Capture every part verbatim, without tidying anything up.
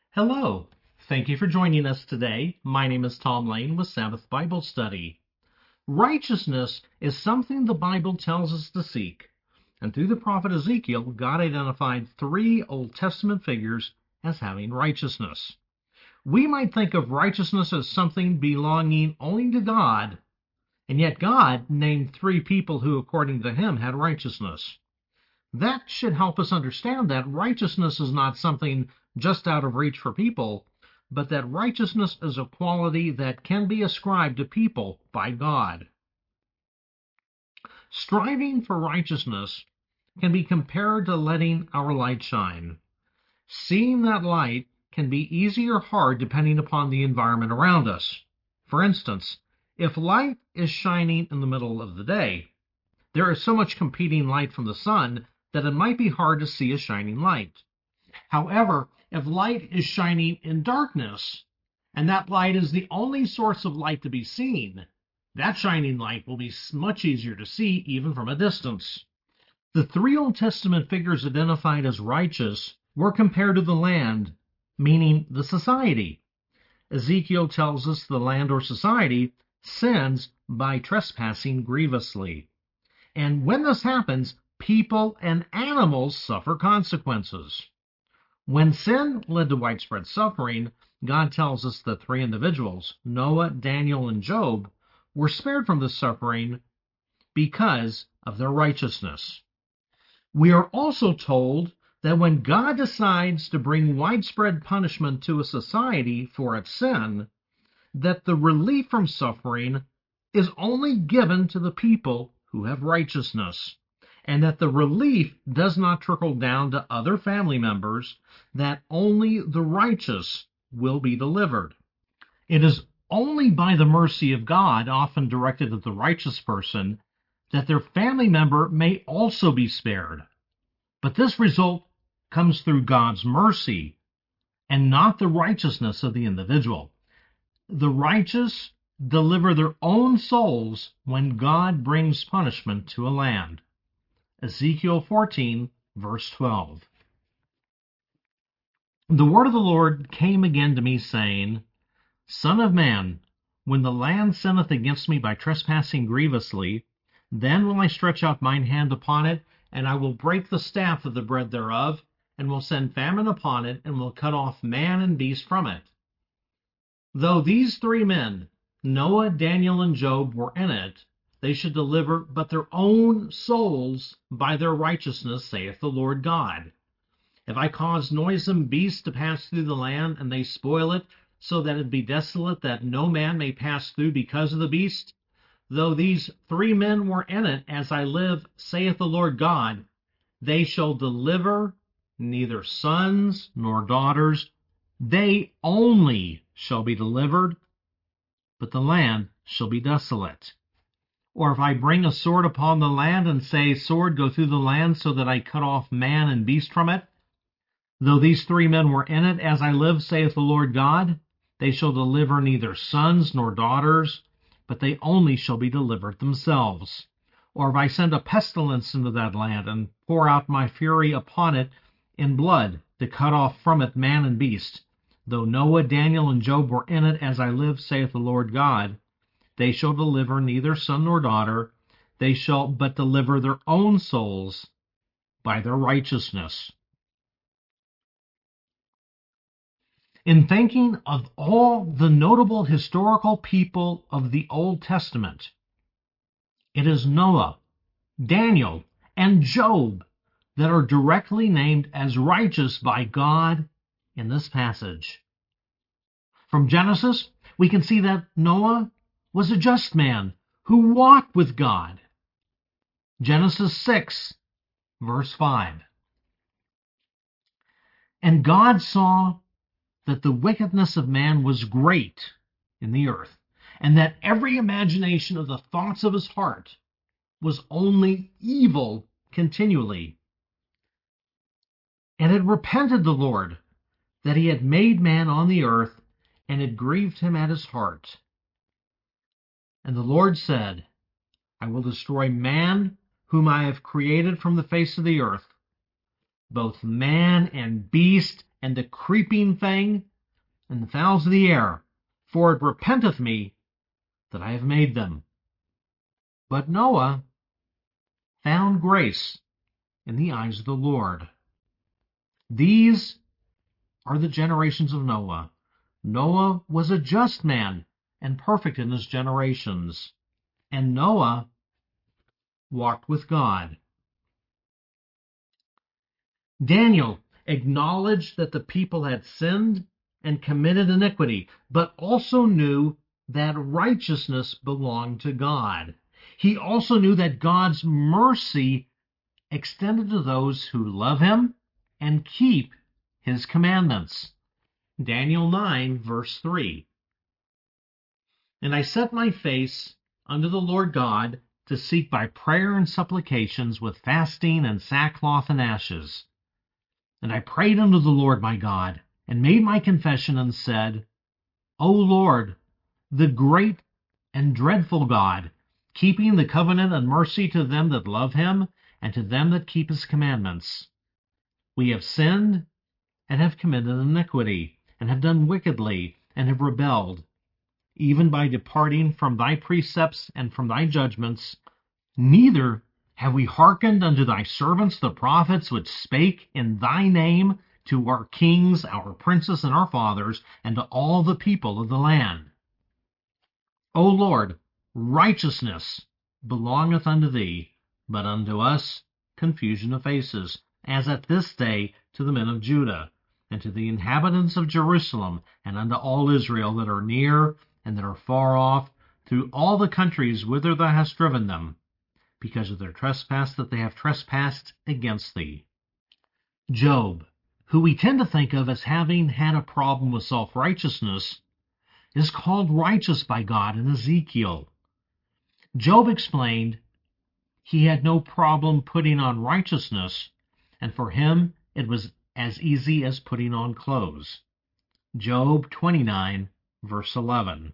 Hello. Thank you for joining us today. My name is Tom Lane with Sabbath Bible Study. Righteousness is something the Bible tells us to seek. And through the prophet Ezekiel, God identified three Old Testament figures as having righteousness. We might think of righteousness as something belonging only to God, and yet God named three people who, according to him, had righteousness. That should help us understand that righteousness is not something just out of reach for people, but that righteousness is a quality that can be ascribed to people by God. Striving for righteousness can be compared to letting our light shine. Seeing that light can be easy or hard depending upon the environment around us. For instance, if light is shining in the middle of the day, there is so much competing light from the sun that it might be hard to see a shining light. However, if light is shining in darkness, and that light is the only source of light to be seen, that shining light will be much easier to see even from a distance. The three Old Testament figures identified as righteous were compared to the land, meaning the society. Ezekiel tells us the land or society sins by trespassing grievously. And when this happens, people and animals suffer consequences. When sin led to widespread suffering, God tells us that three individuals, Noah, Daniel, and Job, were spared from this suffering because of their righteousness. We are also told that when God decides to bring widespread punishment to a society for its sin, that the relief from suffering is only given to the people who have righteousness, and that the relief does not trickle down to other family members, that only the righteous will be delivered. It is only by the mercy of God, often directed at the righteous person, that their family member may also be spared. But this result comes through God's mercy and not the righteousness of the individual. The righteous deliver their own souls when God brings punishment to a land. Ezekiel fourteen, verse twelve. The word of the Lord came again to me, saying, Son of man, when the land sinneth against me by trespassing grievously, then will I stretch out mine hand upon it, and I will break the staff of the bread thereof, and will send famine upon it, and will cut off man and beast from it. Though these three men, Noah, Daniel, and Job, were in it, they should deliver but their own souls by their righteousness, saith the Lord God. If I cause noisome beasts to pass through the land, and they spoil it, so that it be desolate, that no man may pass through because of the beast, though these three men were in it, as I live, saith the Lord God, they shall deliver neither sons nor daughters, they only shall be delivered, but the land shall be desolate. Or if I bring a sword upon the land, and say, Sword, go through the land, so that I cut off man and beast from it, though these three men were in it, as I live, saith the Lord God, they shall deliver neither sons nor daughters, but they only shall be delivered themselves. Or if I send a pestilence into that land, and pour out my fury upon it in blood, to cut off from it man and beast, though Noah, Daniel, and Job were in it, as I live, saith the Lord God, they shall deliver neither son nor daughter, they shall but deliver their own souls by their righteousness. In thinking of all the notable historical people of the Old Testament, it is Noah, Daniel, and Job that are directly named as righteous by God in this passage. From Genesis, we can see that Noah was a just man who walked with God. Genesis six, verse five. And God saw that the wickedness of man was great in the earth, and that every imagination of the thoughts of his heart was only evil continually. And it repented the Lord that he had made man on the earth, and it grieved him at his heart. And the Lord said, I will destroy man whom I have created from the face of the earth, both man and beast and the creeping thing, and the fowls of the air, for it repenteth me that I have made them. But Noah found grace in the eyes of the Lord. These are the generations of Noah. Noah was a just man and perfect in his generations, and Noah walked with God. Daniel acknowledged that the people had sinned and committed iniquity, but also knew that righteousness belonged to God. He also knew that God's mercy extended to those who love him and keep his commandments. Daniel nine, verse three. And I set my face unto the Lord God to seek by prayer and supplications with fasting and sackcloth and ashes. And I prayed unto the Lord my God, and made my confession, and said, O Lord, the great and dreadful God, keeping the covenant and mercy to them that love him, and to them that keep his commandments. We have sinned, and have committed iniquity, and have done wickedly, and have rebelled, even by departing from thy precepts and from thy judgments. Neither have we hearkened unto thy servants the prophets, which spake in thy name to our kings, our princes, and our fathers, and to all the people of the land. O Lord, righteousness belongeth unto thee, but unto us confusion of faces, as at this day to the men of Judah, and to the inhabitants of Jerusalem, and unto all Israel that are near and that are far off, through all the countries whither thou hast driven them, because of their trespass that they have trespassed against thee. Job, who we tend to think of as having had a problem with self-righteousness, is called righteous by God in Ezekiel. Job explained he had no problem putting on righteousness, and for him it was as easy as putting on clothes. Job twenty-nine, verse eleven.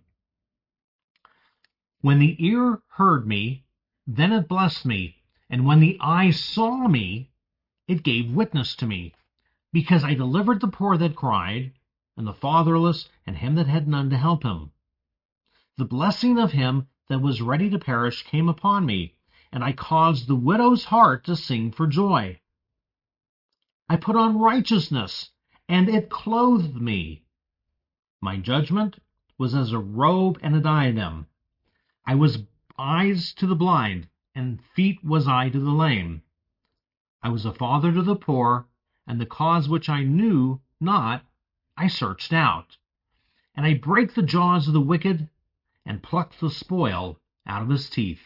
When the ear heard me, then it blessed me, and when the eye saw me, it gave witness to me, because I delivered the poor that cried, and the fatherless, and him that had none to help him. The blessing of him that was ready to perish came upon me, and I caused the widow's heart to sing for joy. I put on righteousness, and it clothed me. My judgment was as a robe and a diadem. I was eyes to the blind, and feet was I to the lame. I was a father to the poor, and the cause which I knew not I searched out. And I brake the jaws of the wicked, and plucked the spoil out of his teeth.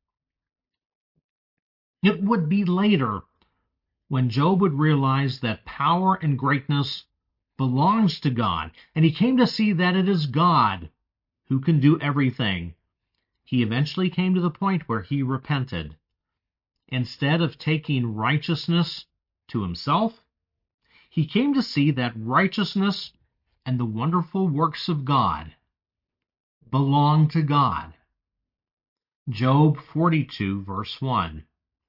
It would be later, when Job would realize that power and greatness belongs to God, and he came to see that it is God who can do everything. He eventually came to the point where he repented. Instead of taking righteousness to himself, he came to see that righteousness and the wonderful works of God belong to God. Job forty-two, verse one.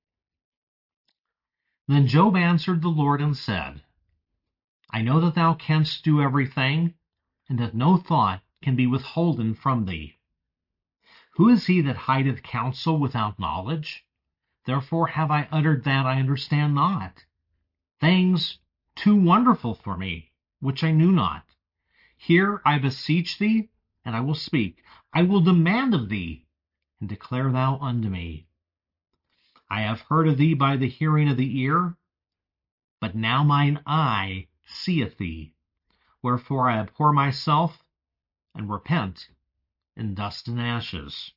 Then Job answered the Lord and said, I know that thou canst do everything, and that no thought can be withholden from thee. Who is he that hideth counsel without knowledge? Therefore have I uttered that I understand not, things too wonderful for me, which I knew not. Here I beseech thee, and I will speak. I will demand of thee, and declare thou unto me. I have heard of thee by the hearing of the ear, but now mine eye seeth thee. Wherefore I abhor myself, and repent in dust and ashes.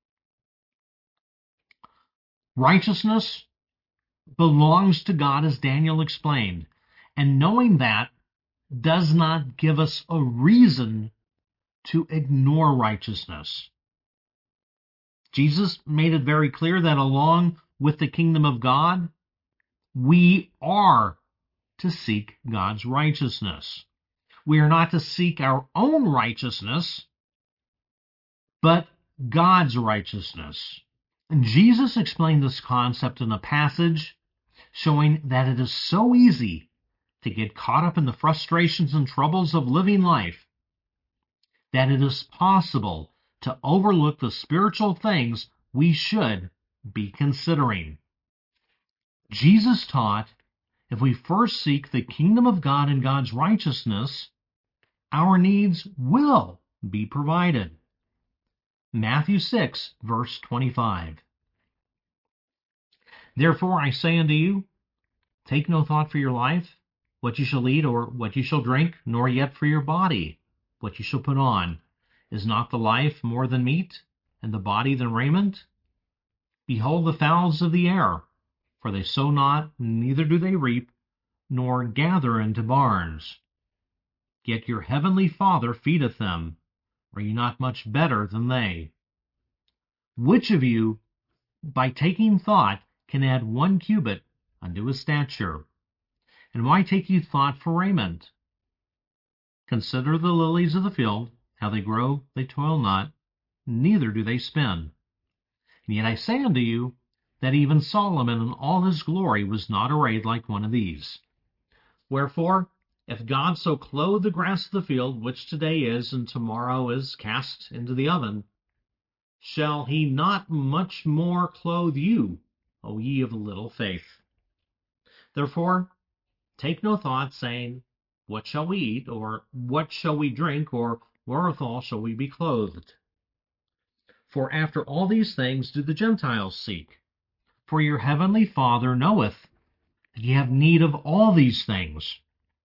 Righteousness belongs to God, as Daniel explained, and knowing that does not give us a reason to ignore righteousness. Jesus made it very clear that along with the kingdom of God, we are to seek God's righteousness. We are not to seek our own righteousness, but God's righteousness. And Jesus explained this concept in a passage showing that it is so easy to get caught up in the frustrations and troubles of living life that it is possible to overlook the spiritual things we should be considering. Jesus taught if we first seek the kingdom of God and God's righteousness, our needs will be provided. Matthew six, verse twenty-five. Therefore I say unto you, take no thought for your life, what you shall eat or what you shall drink, nor yet for your body, what you shall put on. Is not the life more than meat, and the body than raiment? Behold the fowls of the air, for they sow not, neither do they reap, nor gather into barns. Yet your heavenly Father feedeth them. Are ye not much better than they? Which of you, by taking thought, can add one cubit unto his stature? And why take ye thought for raiment? Consider the lilies of the field, how they grow, they toil not, neither do they spin. And yet I say unto you, that even Solomon in all his glory was not arrayed like one of these. Wherefore, if God so clothe the grass of the field, which today is, and tomorrow is cast into the oven, shall he not much more clothe you, O ye of little faith? Therefore, take no thought, saying, what shall we eat, or what shall we drink, or wherewithal shall we be clothed? For after all these things do the Gentiles seek. For your heavenly Father knoweth that ye have need of all these things.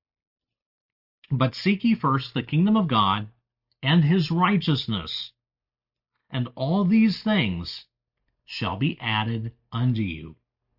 But seek ye first the kingdom of God and his righteousness, and all these things shall be added unto you.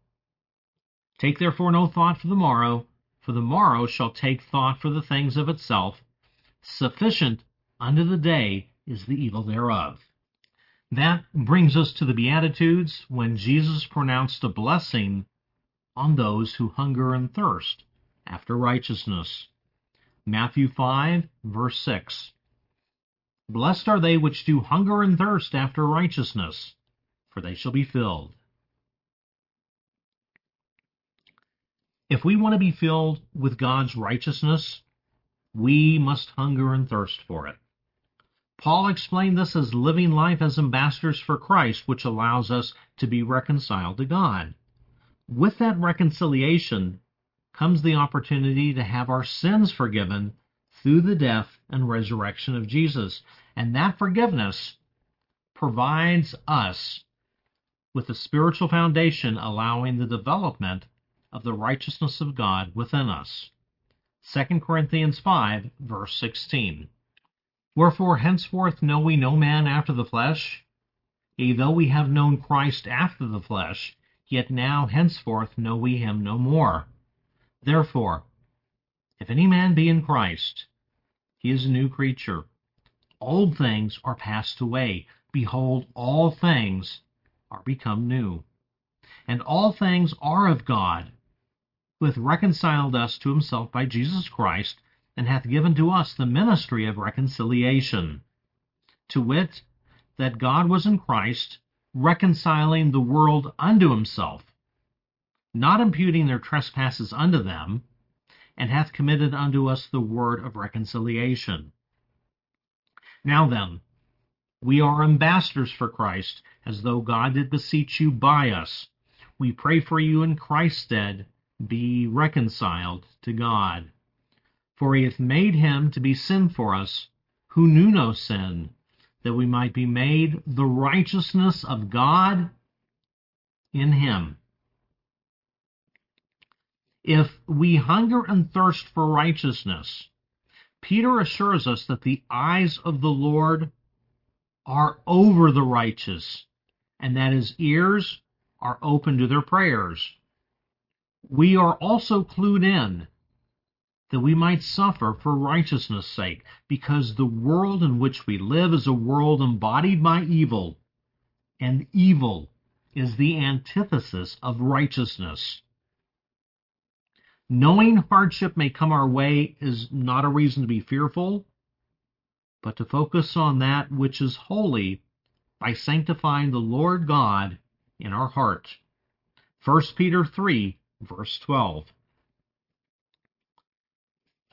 Take therefore no thought for the morrow, for the morrow shall take thought for the things of itself. Sufficient unto the day is the evil thereof. That brings us to the Beatitudes, when Jesus pronounced a blessing on those who hunger and thirst after righteousness. Matthew five, verse six. Blessed are they which do hunger and thirst after righteousness, for they shall be filled. If we want to be filled with God's righteousness, we must hunger and thirst for it. Paul explained this as living life as ambassadors for Christ, which allows us to be reconciled to God. With that reconciliation comes the opportunity to have our sins forgiven through the death and resurrection of Jesus. And that forgiveness provides us with a spiritual foundation, allowing the development of the righteousness of God within us. Second Corinthians five, verse sixteen. Wherefore henceforth know we no man after the flesh. Yea, though we have known Christ after the flesh, yet now henceforth know we him no more. Therefore, if any man be in Christ, he is a new creature. Old things are passed away. Behold, all things are become new. And all things are of God, who hath reconciled us to himself by Jesus Christ, and hath given to us the ministry of reconciliation, to wit, that God was in Christ, reconciling the world unto himself, not imputing their trespasses unto them, and hath committed unto us the word of reconciliation. Now then, we are ambassadors for Christ, as though God did beseech you by us. We pray for you in Christ's stead, be reconciled to God. For he hath made him to be sin for us, who knew no sin, that we might be made the righteousness of God in him. If we hunger and thirst for righteousness, Peter assures us that the eyes of the Lord are over the righteous, and that his ears are open to their prayers. We are also clued in that we might suffer for righteousness' sake, because the world in which we live is a world embodied by evil, and evil is the antithesis of righteousness. Knowing hardship may come our way is not a reason to be fearful, but to focus on that which is holy by sanctifying the Lord God in our heart. First Peter three, verse twelve.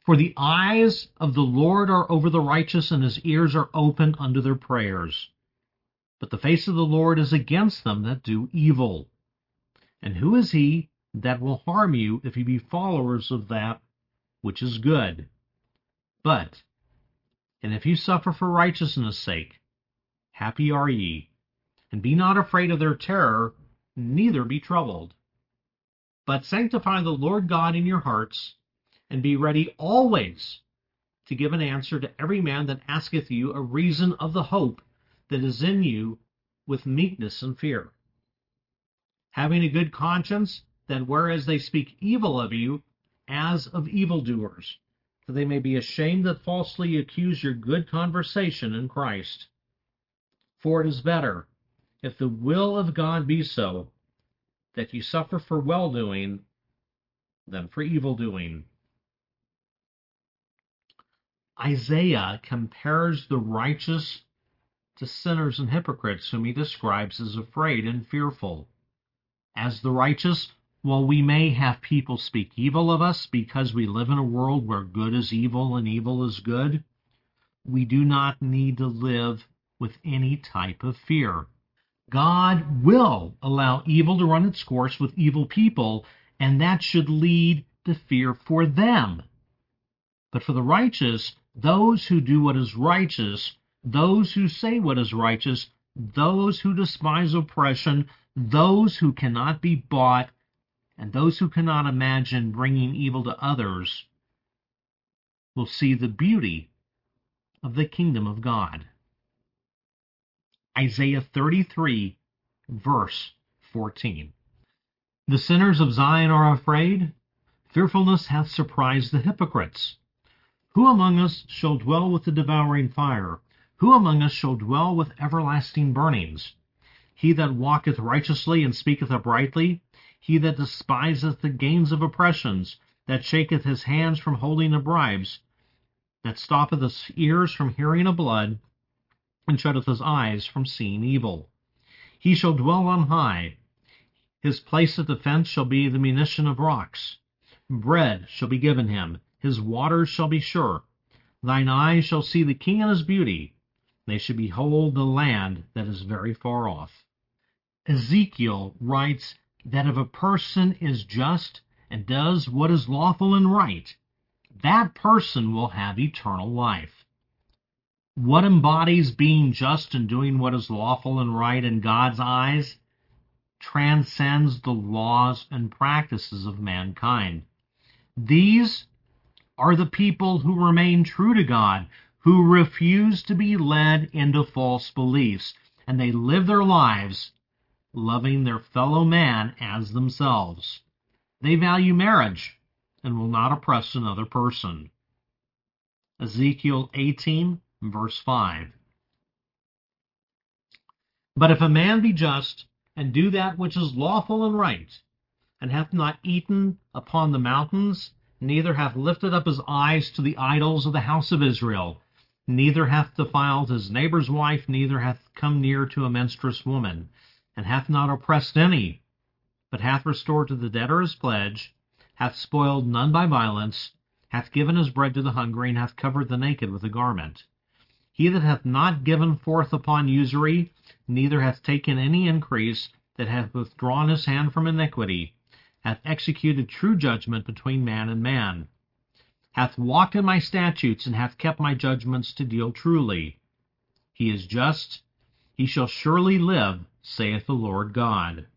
For the eyes of the Lord are over the righteous, and his ears are open unto their prayers. But the face of the Lord is against them that do evil. And who is he that will harm you if ye be followers of that which is good? But, and if you suffer for righteousness' sake, happy are ye. And be not afraid of their terror, neither be troubled. But sanctify the Lord God in your hearts, and be ready always to give an answer to every man that asketh you a reason of the hope that is in you with meekness and fear. Having a good conscience, that whereas they speak evil of you, as of evildoers, that they may be ashamed that falsely accuse your good conversation in Christ. For it is better, if the will of God be so, that you suffer for well-doing than for evil-doing. Isaiah compares the righteous to sinners and hypocrites, whom he describes as afraid and fearful. As the righteous, while we may have people speak evil of us because we live in a world where good is evil and evil is good, we do not need to live with any type of fear. God will allow evil to run its course with evil people, and that should lead to fear for them. But for the righteous, those who do what is righteous, those who say what is righteous, those who despise oppression, those who cannot be bought, and those who cannot imagine bringing evil to others, will see the beauty of the kingdom of God. Isaiah thirty-three, verse fourteen. The sinners of Zion are afraid. Fearfulness hath surprised the hypocrites. Who among us shall dwell with the devouring fire? Who among us shall dwell with everlasting burnings? He that walketh righteously and speaketh uprightly, he that despiseth the gains of oppressions, that shaketh his hands from holding of bribes, that stoppeth his ears from hearing of blood, and shutteth his eyes from seeing evil. He shall dwell on high. His place of defense shall be the munition of rocks. Bread shall be given him. His waters shall be sure. Thine eyes shall see the king in his beauty. They shall behold the land that is very far off. Ezekiel writes that if a person is just and does what is lawful and right, that person will have eternal life. What embodies being just and doing what is lawful and right in God's eyes transcends the laws and practices of mankind. These are the people who remain true to God, who refuse to be led into false beliefs, and they live their lives loving their fellow man as themselves. They value marriage and will not oppress another person. Ezekiel eighteen, verse five. But if a man be just, and do that which is lawful and right, and hath not eaten upon the mountains, neither hath lifted up his eyes to the idols of the house of Israel, neither hath defiled his neighbor's wife, neither hath come near to a menstruous woman, and hath not oppressed any, but hath restored to the debtor his pledge, hath spoiled none by violence, hath given his bread to the hungry, and hath covered the naked with a garment. He that hath not given forth upon usury, neither hath taken any increase, that hath withdrawn his hand from iniquity, hath executed true judgment between man and man, hath walked in my statutes, and hath kept my judgments to deal truly. He is just, he shall surely live, saith the Lord God.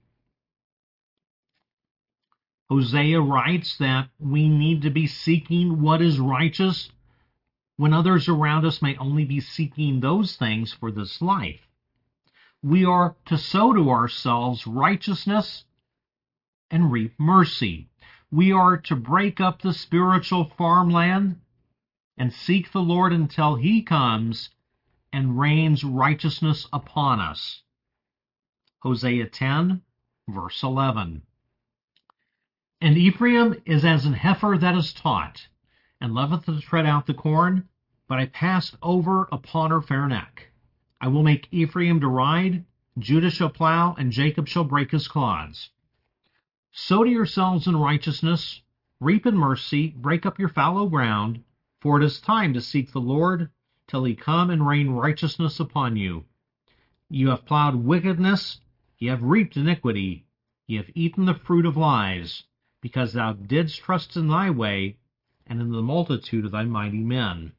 Hosea writes that we need to be seeking what is righteous when others around us may only be seeking those things for this life. We are to sow to ourselves righteousness and reap mercy. We are to break up the spiritual farmland and seek the Lord until he comes and rains righteousness upon us. Hosea ten, verse eleven. And Ephraim is as an heifer that is taught, and loveth to tread out the corn, but I passed over upon her fair neck. I will make Ephraim to ride, Judah shall plow, and Jacob shall break his clods. Sow to yourselves in righteousness, Reap in mercy, break up your fallow ground, for it is time to seek the Lord till he come and rain righteousness upon you. You have plowed wickedness, ye have reaped iniquity, ye have eaten the fruit of lies, because thou didst trust in thy way, and in the multitude of thy mighty men.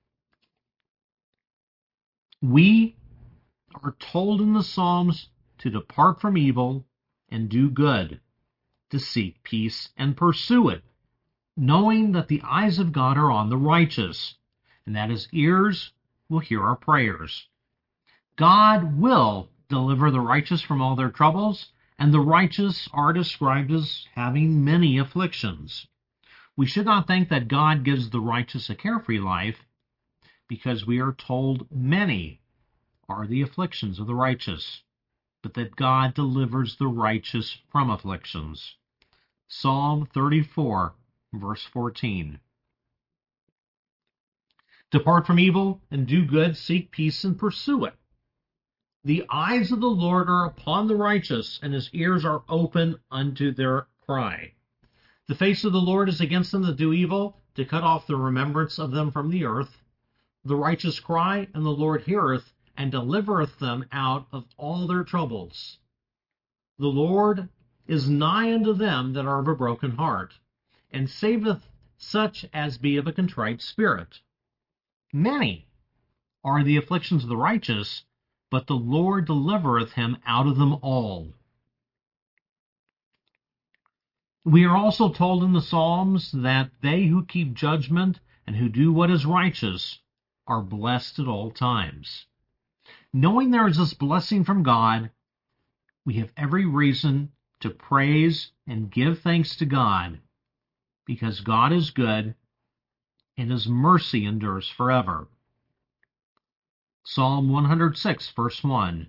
We are told in the Psalms to depart from evil and do good, to seek peace and pursue it, knowing that the eyes of God are on the righteous, and that his ears will hear our prayers. God will deliver the righteous from all their troubles, and the righteous are described as having many afflictions. We should not think that God gives the righteous a carefree life, because we are told many are the afflictions of the righteous, but that God delivers the righteous from afflictions. Psalm thirty-four, verse fourteen. Depart from evil and do good, seek peace and pursue it. The eyes of the Lord are upon the righteous, and his ears are open unto their cry. The face of the Lord is against them that do evil, to cut off the remembrance of them from the earth. The righteous cry, and the Lord heareth, and delivereth them out of all their troubles. The Lord is nigh unto them that are of a broken heart, and saveth such as be of a contrite spirit. Many are the afflictions of the righteous, but the Lord delivereth him out of them all. We are also told in the Psalms that they who keep judgment and who do what is righteous are blessed at all times. Knowing there is this blessing from God, we have every reason to praise and give thanks to God, because God is good and his mercy endures forever. Psalm one hundred six, verse one.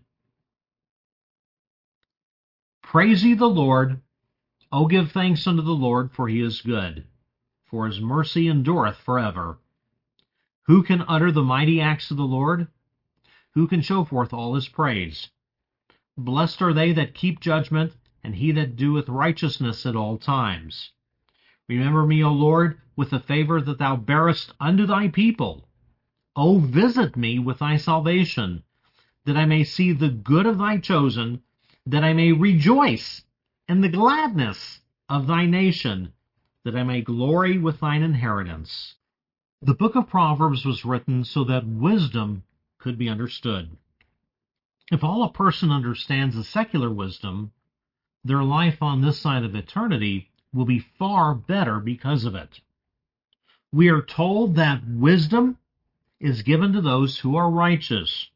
Praise ye the Lord, O give thanks unto the Lord, for he is good, for his mercy endureth forever. Who can utter the mighty acts of the Lord? Who can show forth all his praise? Blessed are they that keep judgment, and he that doeth righteousness at all times. Remember me, O Lord, with the favor that thou bearest unto thy people. O visit me with thy salvation, that I may see the good of thy chosen, that I may rejoice in the gladness of thy nation, that I may glory with thine inheritance. The book of Proverbs was written so that wisdom could be understood. If all a person understands the secular wisdom, their life on this side of eternity will be far better because of it. We are told that wisdom is given to those who are righteous.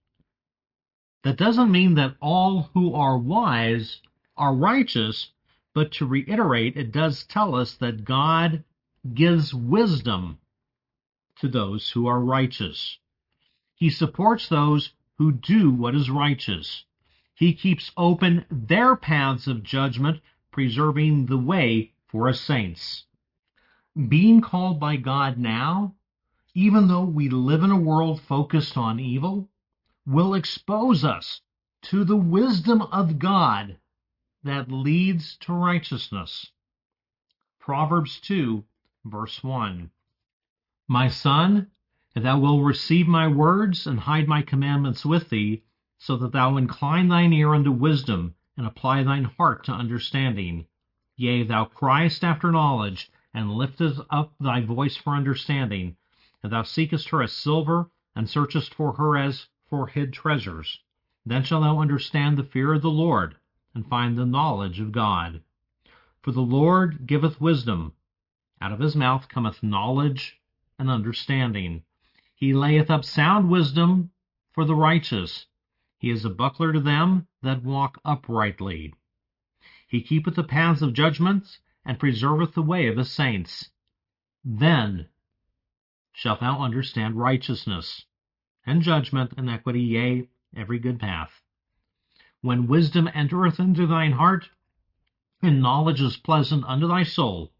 That doesn't mean that all who are wise are righteous, but to reiterate, it does tell us that God gives wisdom to those who are righteous. He supports those who do what is righteous. He keeps open their paths of judgment, preserving the way for his saints. Being called by God now, even though we live in a world focused on evil, will expose us to the wisdom of God that leads to righteousness. Proverbs two, verse one. My son, if thou wilt receive my words and hide my commandments with thee, so that thou incline thine ear unto wisdom, and apply thine heart to understanding. Yea, thou criest after knowledge, and liftest up thy voice for understanding, and thou seekest her as silver, and searchest for her as for hid treasures. Then shalt thou understand the fear of the Lord, and find the knowledge of God. For the Lord giveth wisdom, out of his mouth cometh knowledge and understanding. He layeth up sound wisdom for the righteous. He is a buckler to them that walk uprightly. He keepeth the paths of judgment, and preserveth the way of his saints. Then shalt thou understand righteousness, and judgment, and equity, yea, every good path. When wisdom entereth into thine heart, and knowledge is pleasant unto thy soul,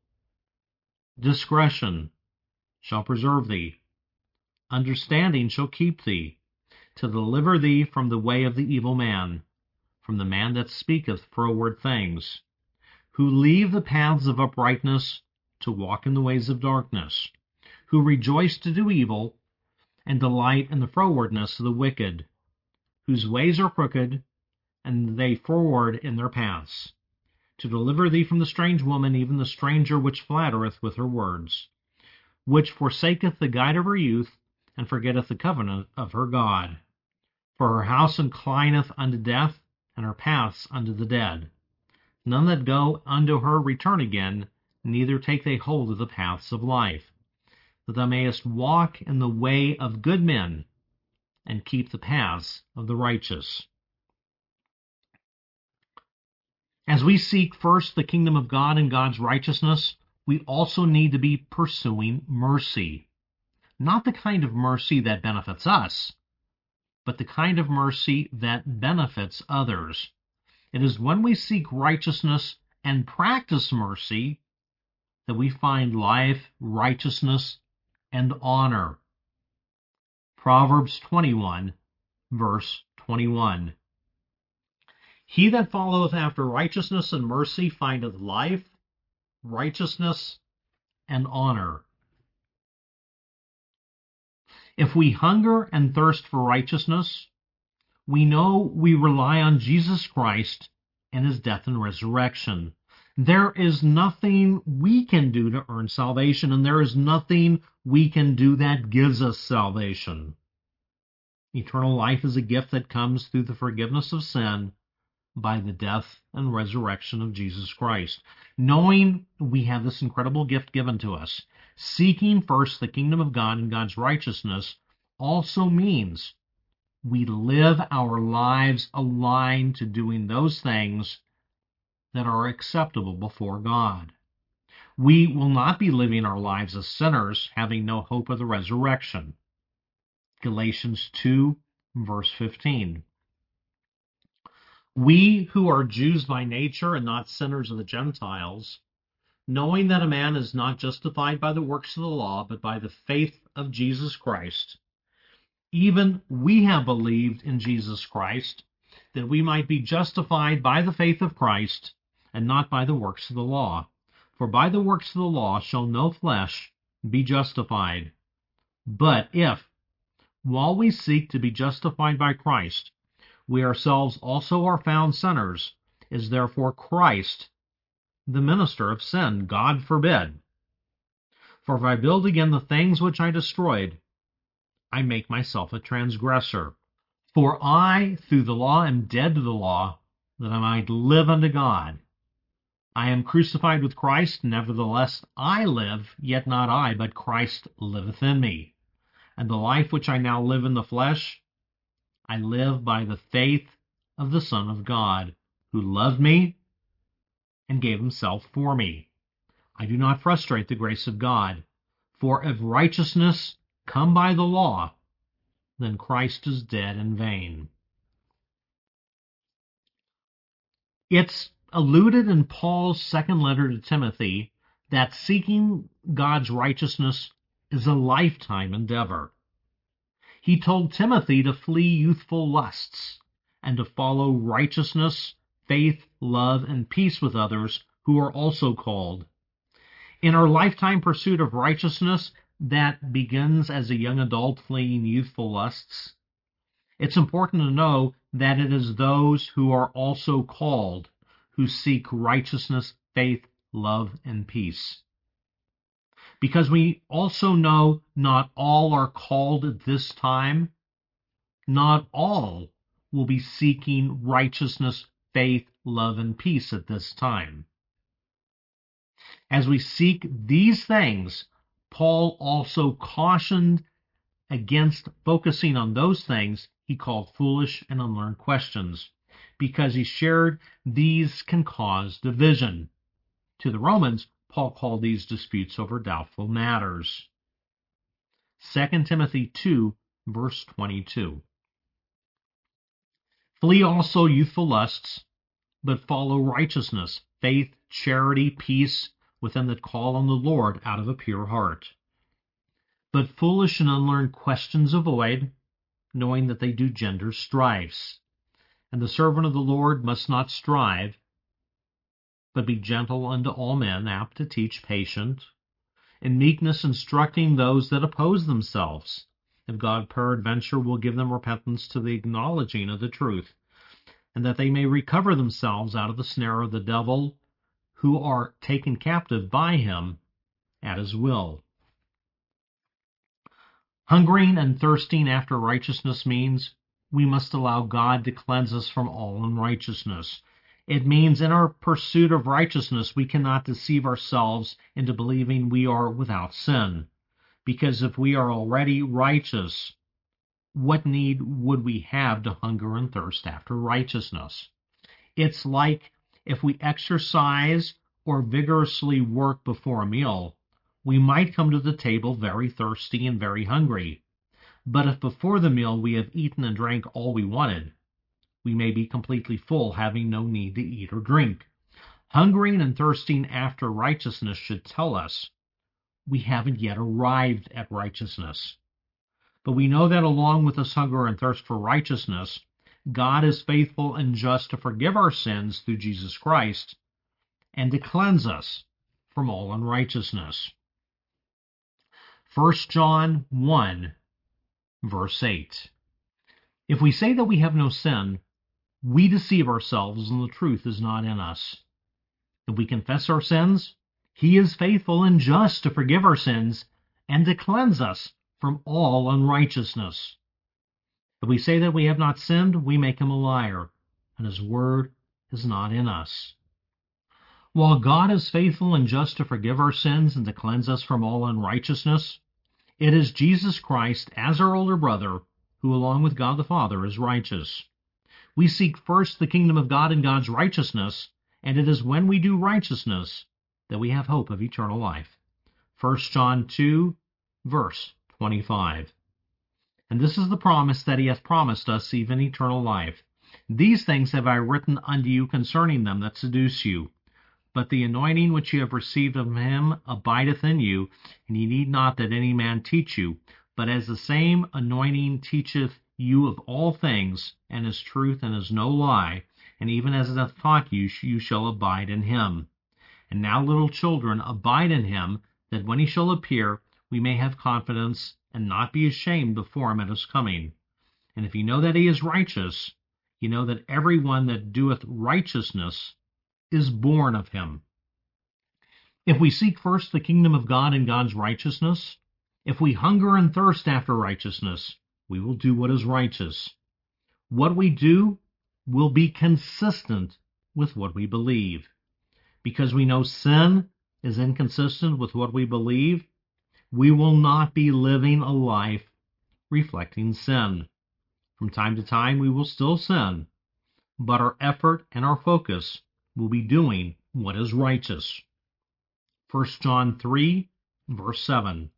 discretion shall preserve thee, understanding shall keep thee, to deliver thee from the way of the evil man, from the man that speaketh froward things, who leave the paths of uprightness to who walk in the ways of darkness, who rejoice to do evil, and delight in the frowardness of the wicked, whose ways are crooked, and they forward in their paths, to deliver thee from the strange woman, even the stranger which flattereth with her words, which forsaketh the guide of her youth, and forgetteth the covenant of her God. For her house inclineth unto death, and her paths unto the dead. None that go unto her return again, neither take they hold of the paths of life, that thou mayest walk in the way of good men, and keep the paths of the righteous. As we seek first the kingdom of God and God's righteousness, we also need to be pursuing mercy. Not the kind of mercy that benefits us, but the kind of mercy that benefits others. It is when we seek righteousness and practice mercy that we find life, righteousness, and honor. Proverbs twenty-one, verse twenty-one. He that followeth after righteousness and mercy findeth life, righteousness, and honor. If we hunger and thirst for righteousness, we know we rely on Jesus Christ and his death and resurrection. There is nothing we can do to earn salvation, and there is nothing we can do that gives us salvation. Eternal life is a gift that comes through the forgiveness of sin by the death and resurrection of Jesus Christ. Knowing we have this incredible gift given to us, seeking first the kingdom of God and God's righteousness also means we live our lives aligned to doing those things that are acceptable before God. We will not be living our lives as sinners, having no hope of the resurrection. Galatians two, verse fifteen. We who are Jews by nature and not sinners of the Gentiles, knowing that a man is not justified by the works of the law, but by the faith of Jesus Christ, even we have believed in Jesus Christ, that we might be justified by the faith of Christ, and not by the works of the law. For by the works of the law shall no flesh be justified. But if, while we seek to be justified by Christ, we ourselves also are found sinners, is therefore Christ the minister of sin? God forbid. For if I build again the things which I destroyed, I make myself a transgressor. For I, through the law, am dead to the law, that I might live unto God. I am crucified with Christ, nevertheless I live, yet not I, but Christ liveth in me. And the life which I now live in the flesh, I live by the faith of the Son of God, who loved me and gave himself for me. I do not frustrate the grace of God, for if righteousness come by the law, then Christ is dead in vain. It's alluded in Paul's second letter to Timothy that seeking God's righteousness is a lifetime endeavor. He told Timothy to flee youthful lusts and to follow righteousness, faith, love, and peace with others who are also called. In our lifetime pursuit of righteousness that begins as a young adult fleeing youthful lusts, it's important to know that it is those who are also called who seek righteousness, faith, love, and peace. Because we also know not all are called at this time, not all will be seeking righteousness, faith, love, and peace at this time. As we seek these things, Paul also cautioned against focusing on those things he called foolish and unlearned questions, because he shared these can cause division. To the Romans, Paul called these disputes over doubtful matters. Second Timothy two, verse twenty-two. Flee also youthful lusts, but follow righteousness, faith, charity, peace, with them that call on the Lord out of a pure heart. But foolish and unlearned questions avoid, knowing that they do gender strifes. And the servant of the Lord must not strive, but be gentle unto all men, apt to teach, patient, in meekness instructing those that oppose themselves, if God peradventure will give them repentance to the acknowledging of the truth, and that they may recover themselves out of the snare of the devil, who are taken captive by him at his will. Hungering and thirsting after righteousness means we must allow God to cleanse us from all unrighteousness. It means in our pursuit of righteousness, we cannot deceive ourselves into believing we are without sin. Because if we are already righteous, what need would we have to hunger and thirst after righteousness? It's like if we exercise or vigorously work before a meal, we might come to the table very thirsty and very hungry. But if before the meal we have eaten and drank all we wanted, we may be completely full, having no need to eat or drink. Hungering and thirsting after righteousness should tell us we haven't yet arrived at righteousness. But we know that along with this hunger and thirst for righteousness, God is faithful and just to forgive our sins through Jesus Christ and to cleanse us from all unrighteousness. First John one, verse eight. If we say that we have no sin, we deceive ourselves and the truth is not in us. If we confess our sins, he is faithful and just to forgive our sins and to cleanse us from all unrighteousness. If we say that we have not sinned, we make him a liar, and his word is not in us. While God is faithful and just to forgive our sins and to cleanse us from all unrighteousness, it is Jesus Christ, as our older brother, who along with God the Father is righteous. We seek first the kingdom of God and God's righteousness, and it is when we do righteousness that we have hope of eternal life. First John two, verse twenty-five. And this is the promise that he hath promised us, even eternal life. These things have I written unto you concerning them that seduce you. But the anointing which ye have received of him abideth in you, and ye need not that any man teach you. But as the same anointing teacheth you of all things, and is truth and is no lie, and even as it hath taught you, you shall abide in him. And now, little children, abide in him, that when he shall appear, we may have confidence, and not be ashamed before him at his coming. And if ye know that he is righteous, ye know that every one that doeth righteousness is born of him. If we seek first the kingdom of God and God's righteousness, if we hunger and thirst after righteousness, we will do what is righteous. What we do will be consistent with what we believe. Because we know sin is inconsistent with what we believe, we will not be living a life reflecting sin. From time to time, we will still sin, but our effort and our focus will be doing what is righteous. First John three, verse seven.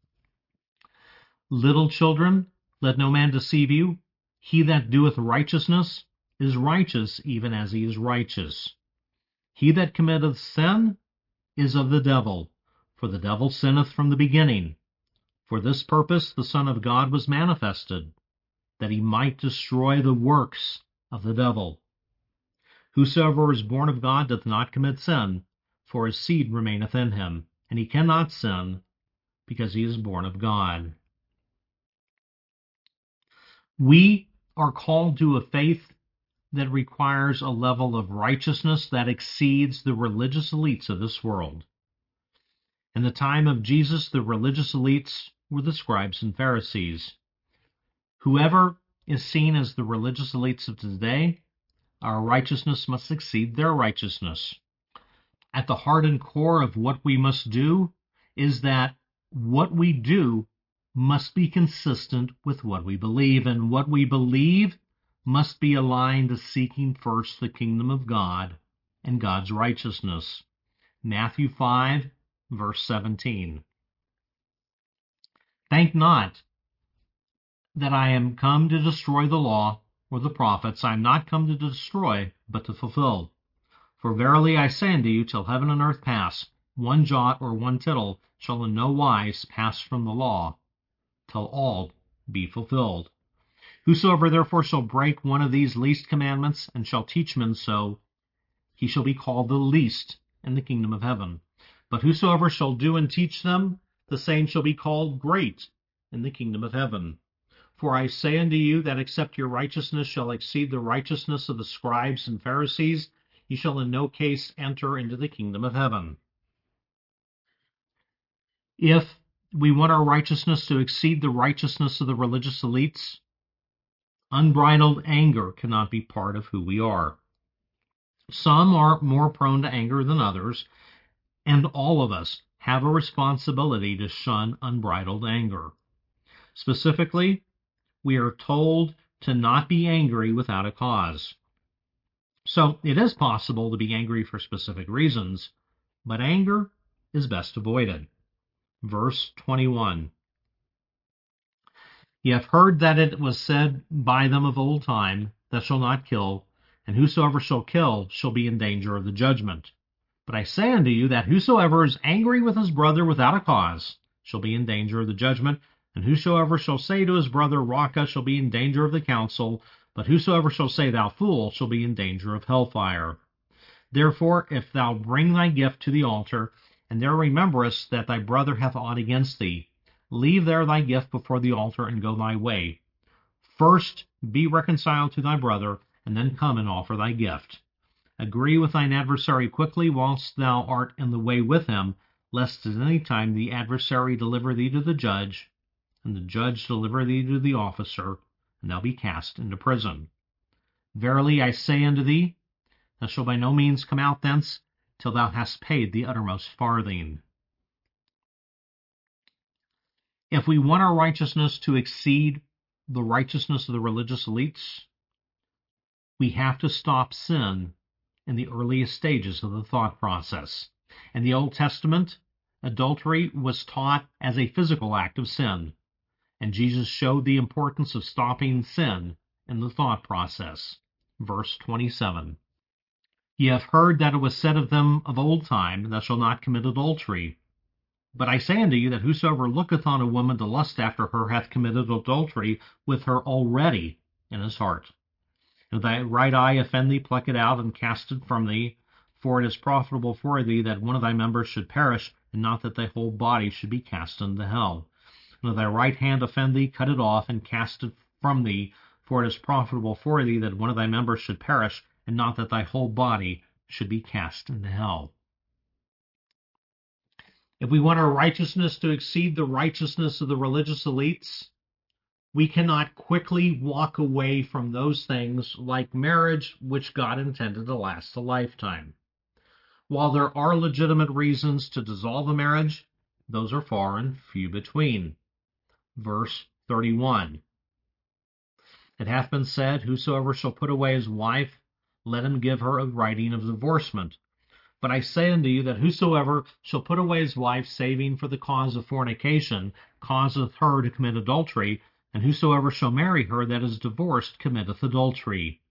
Little children, let no man deceive you. He that doeth righteousness is righteous, even as he is righteous. He that committeth sin is of the devil, for the devil sinneth from the beginning. For this purpose the Son of God was manifested, that he might destroy the works of the devil. Whosoever is born of God doth not commit sin, for his seed remaineth in him, and he cannot sin, because he is born of God. We are called to a faith that requires a level of righteousness that exceeds the religious elites of this world. In the time of Jesus, the religious elites were the scribes and Pharisees. Whoever is seen as the religious elites of today, our righteousness must exceed their righteousness. At the heart and core of what we must do is that what we do must be consistent with what we believe, and what we believe must be aligned to seeking first the kingdom of God and God's righteousness. Matthew five, verse seventeen. Think not that I am come to destroy the law or the prophets. I am not come to destroy, but to fulfill. For verily I say unto you, till heaven and earth pass, one jot or one tittle shall in no wise pass from the law, till all be fulfilled. Whosoever therefore shall break one of these least commandments, and shall teach men so, he shall be called the least in the kingdom of heaven. But whosoever shall do and teach them, the same shall be called great in the kingdom of heaven. For I say unto you that except your righteousness shall exceed the righteousness of the scribes and Pharisees, ye shall in no case enter into the kingdom of heaven. If we want our righteousness to exceed the righteousness of the religious elites, unbridled anger cannot be part of who we are. Some are more prone to anger than others, and all of us have a responsibility to shun unbridled anger. Specifically, we are told to not be angry without a cause. So it is possible to be angry for specific reasons, but anger is best avoided. Verse twenty-one. Ye have heard that it was said by them of old time, Thou shalt not kill, and whosoever shall kill shall be in danger of the judgment. But I say unto you that whosoever is angry with his brother without a cause shall be in danger of the judgment, and whosoever shall say to his brother, Raca, shall be in danger of the council, but whosoever shall say, Thou fool, shall be in danger of hellfire. Therefore, if thou bring thy gift to the altar, and there rememberest that thy brother hath aught against thee, leave there thy gift before the altar, and go thy way. First be reconciled to thy brother, and then come and offer thy gift. Agree with thine adversary quickly whilst thou art in the way with him, lest at any time the adversary deliver thee to the judge, and the judge deliver thee to the officer, and thou be cast into prison. Verily I say unto thee, thou shalt by no means come out thence, till thou hast paid the uttermost farthing. If we want our righteousness to exceed the righteousness of the religious elites, we have to stop sin in the earliest stages of the thought process. In the Old Testament, adultery was taught as a physical act of sin, and Jesus showed the importance of stopping sin in the thought process. Verse twenty-seven. Ye have heard that it was said of them of old time, Thou shalt not commit adultery. But I say unto you that whosoever looketh on a woman to lust after her hath committed adultery with her already in his heart. If thy right eye offend thee, pluck it out, and cast it from thee, for it is profitable for thee that one of thy members should perish, and not that thy whole body should be cast into hell. And if thy right hand offend thee, cut it off, and cast it from thee, for it is profitable for thee that one of thy members should perish, and not that thy whole body should be cast into hell. If we want our righteousness to exceed the righteousness of the religious elites, we cannot quickly walk away from those things like marriage, which God intended to last a lifetime. While there are legitimate reasons to dissolve a marriage, those are far and few between. Verse thirty-one. It hath been said, Whosoever shall put away his wife, let him give her a writing of divorcement. But I say unto you that whosoever shall put away his wife, saving for the cause of fornication, causeth her to commit adultery, and whosoever shall marry her that is divorced committeth adultery.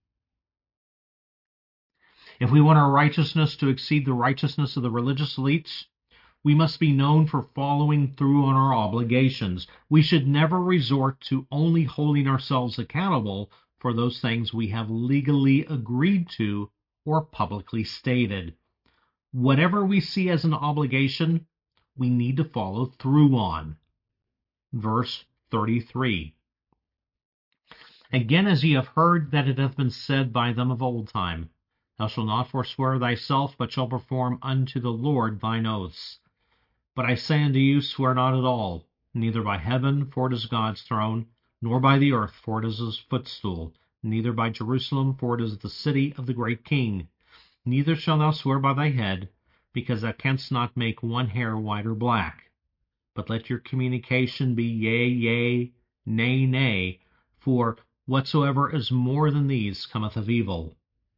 If we want our righteousness to exceed the righteousness of the religious elites, we must be known for following through on our obligations. We should never resort to only holding ourselves accountable for those things we have legally agreed to or publicly stated. Whatever we see as an obligation, we need to follow through on. Verse thirty-three. Again, as ye have heard that it hath been said by them of old time, Thou shalt not forswear thyself, but shalt perform unto the Lord thine oaths. But I say unto you, swear not at all, neither by heaven, for it is God's throne, nor by the earth, for it is his footstool, neither by Jerusalem, for it is the city of the great King. Neither shalt thou swear by thy head, because thou canst not make one hair white or black. But let your communication be yea, yea, nay, nay, for whatsoever is more than these cometh of evil.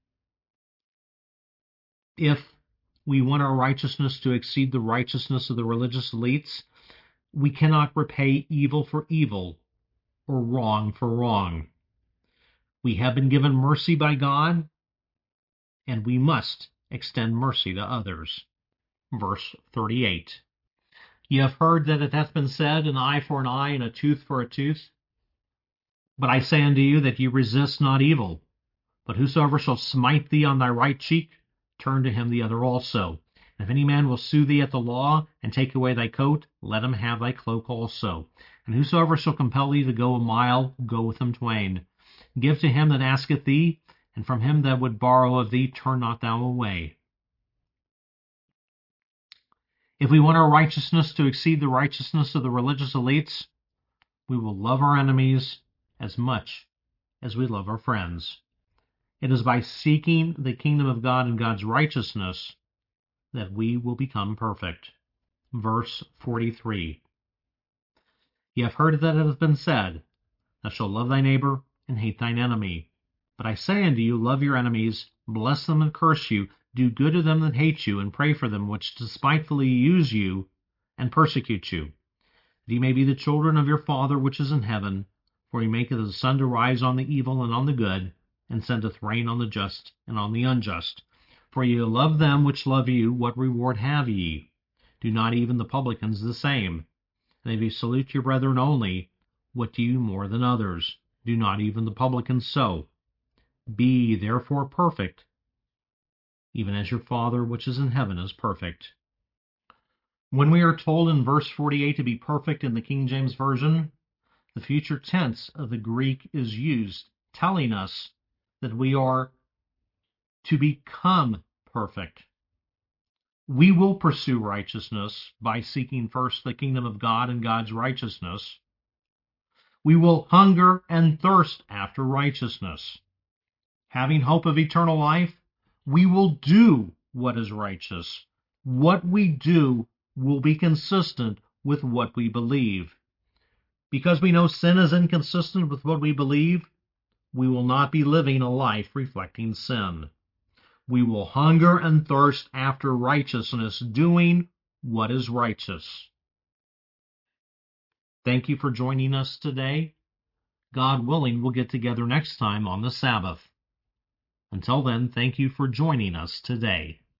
If we want our righteousness to exceed the righteousness of the religious elites, we cannot repay evil for evil or wrong for wrong. We have been given mercy by God, and we must extend mercy to others. Verse thirty-eight. Ye have heard that it hath been said, An eye for an eye, and a tooth for a tooth. But I say unto you that ye resist not evil, but whosoever shall smite thee on thy right cheek, turn to him the other also. And if any man will sue thee at the law, and take away thy coat, let him have thy cloak also. And whosoever shall compel thee to go a mile, go with him twain. Give to him that asketh thee, and from him that would borrow of thee turn not thou away. If we want our righteousness to exceed the righteousness of the religious elites, we will love our enemies as much as we love our friends. It is by seeking the kingdom of God and God's righteousness that we will become perfect. Verse forty-three. Ye have heard that it hath been said, Thou shalt love thy neighbor and hate thine enemy. But I say unto you, love your enemies, bless them and curse you, do good to them that hate you, and pray for them which despitefully use you and persecute you, that ye may be the children of your Father which is in heaven. For he maketh his sun to rise on the evil and on the good, and sendeth rain on the just and on the unjust. For ye love them which love you, what reward have ye? Do not even the publicans the same? And if ye salute your brethren only, what do you more than others? Do not even the publicans so? Be ye therefore perfect, even as your Father which is in heaven is perfect. When we are told in verse forty-eight to be perfect in the King James Version, the future tense of the Greek is used, telling us that we are to become perfect. We will pursue righteousness by seeking first the kingdom of God and God's righteousness. We will hunger and thirst after righteousness. Having hope of eternal life, we will do what is righteous. What we do will be consistent with what we believe. Because we know sin is inconsistent with what we believe, we will not be living a life reflecting sin. We will hunger and thirst after righteousness, doing what is righteous. Thank you for joining us today. God willing, we'll get together next time on the Sabbath. Until then, thank you for joining us today.